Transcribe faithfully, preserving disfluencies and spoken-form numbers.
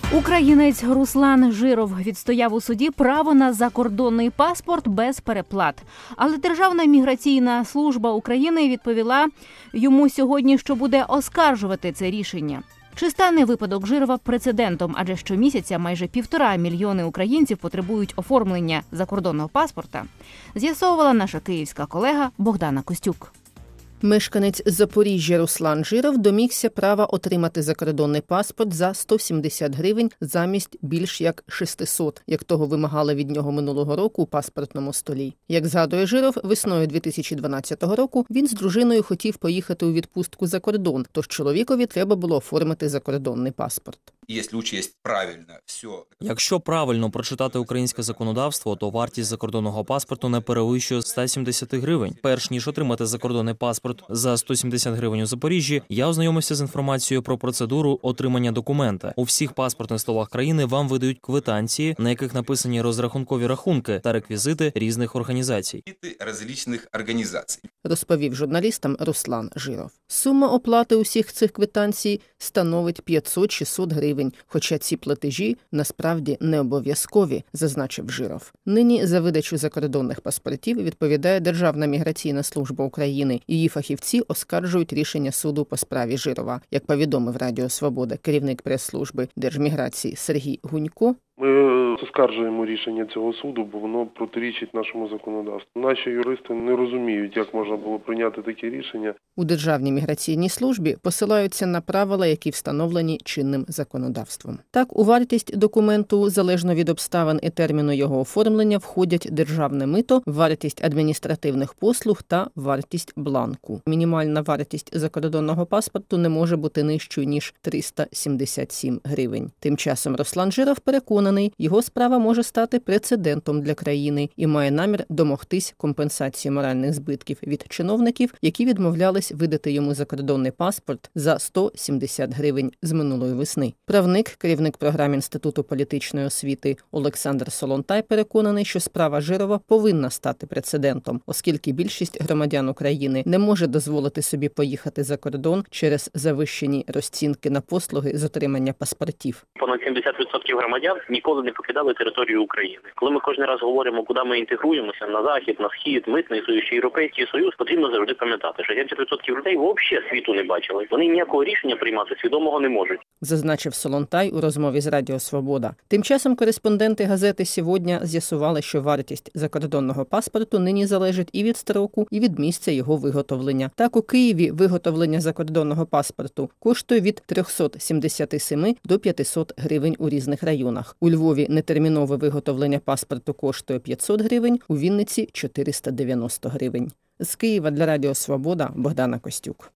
Українець Руслан Жиров відстояв у суді право на закордонний паспорт без переплат. Але Державна міграційна служба України відповіла йому сьогодні, що буде оскаржувати це рішення. Чи стане випадок Жирова прецедентом, адже щомісяця майже півтора мільйони українців потребують оформлення закордонного паспорта, з'ясовувала наша київська колега Богдана Костюк. Мешканець Запоріжжя Руслан Жиров домігся права отримати закордонний паспорт за сто сімдесят гривень замість більш як шістсот, як того вимагали від нього минулого року у паспортному столі. Як згадує Жиров, весною дві тисячі дванадцятого року він з дружиною хотів поїхати у відпустку за кордон, тож чоловікові треба було оформити закордонний паспорт. Якщо правильно прочитати українське законодавство, то вартість закордонного паспорту не перевищує сто сімдесят гривень. Перш ніж отримати закордонний паспорт за сто сімдесят гривень у Запоріжжі, я ознайомився з інформацією про процедуру отримання документа. У всіх паспортних столах країни вам видають квитанції, на яких написані розрахункові рахунки та реквізити різних організацій. Розповів журналістам Руслан Жиров. Сума оплати усіх цих квитанцій становить п'ятсот-шістсот гривень, хоча ці платежі насправді не обов'язкові, зазначив Жиров. Нині за видачу закордонних паспортів відповідає Державна міграційна служба України. Її фахівці оскаржують рішення суду по справі Жирова. Як повідомив Радіо Свобода керівник прес-служби Держміграції Сергій Гунько, ми оскаржуємо рішення цього суду, бо воно протирічить нашому законодавству. Наші юристи не розуміють, як можна було прийняти таке рішення. У Державній міграційній службі посилаються на правила, які встановлені чинним законодавством. Так, у вартість документу, залежно від обставин і терміну його оформлення, входять державне мито, вартість адміністративних послуг та вартість бланку. Мінімальна вартість закордонного паспорту не може бути нижчою, ніж триста сімдесят сім гривень. Тим часом Руслан Жиров переконаний, його справа може стати прецедентом для країни і має намір домогтись компенсації моральних збитків від чиновників, які відмовлялись видати йому закордонний паспорт за сто сімдесят гривень з минулої весни. Правник, керівник програм Інституту політичної освіти Олександр Солонтай переконаний, що справа Жирова повинна стати прецедентом, оскільки більшість громадян України не може дозволити собі поїхати за кордон через завищені розцінки на послуги з отримання паспортів. Понад сімдесят відсотків громадян ніколи не покидали територію України. Коли ми кожен раз говоримо, куди ми інтегруємося, на захід, на схід, митний союз чи європейський союз, потрібно завжди пам'ятати, що сімдесят відсотків людей взагалі світу не бачили. Вони ніякого рішення приймати свідомого не можуть. Зазначив Солонтай у розмові з Радіо Свобода. Тим часом кореспонденти газети «Сьогодні» з'ясували, що вартість закордонного паспорту нині залежить і від строку, і від місця його виготовлення. Так, у Києві виготовлення закордонного паспорту коштує від триста сімдесят сім до п'ятсот гривень у різних районах. У Львові нетермінове виготовлення паспорту коштує п'ятсот гривень, у Вінниці – чотириста дев'яносто гривень. З Києва для Радіо Свобода Богдана Костюк.